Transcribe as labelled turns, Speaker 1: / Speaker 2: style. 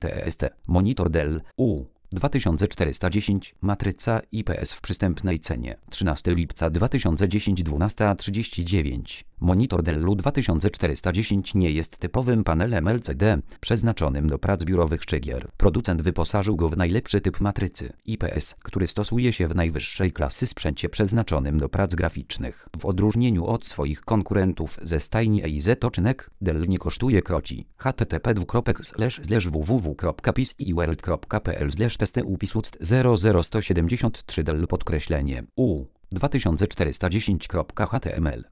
Speaker 1: TEST. Monitor Dell U2410 matryca IPS w przystępnej cenie 13 lipca 2010 12:39. Monitor Dell U2410 nie jest typowym panelem LCD przeznaczonym do prac biurowych czy gier. Producent wyposażył go w najlepszy typ matrycy IPS, który stosuje się w najwyższej klasy sprzęcie przeznaczonym do prac graficznych. W odróżnieniu od swoich konkurentów ze stajni EIZ Toczynek, Dell nie kosztuje kroci. http://www.pisiworld.pl/testy upisust 00173 Dell U2410.html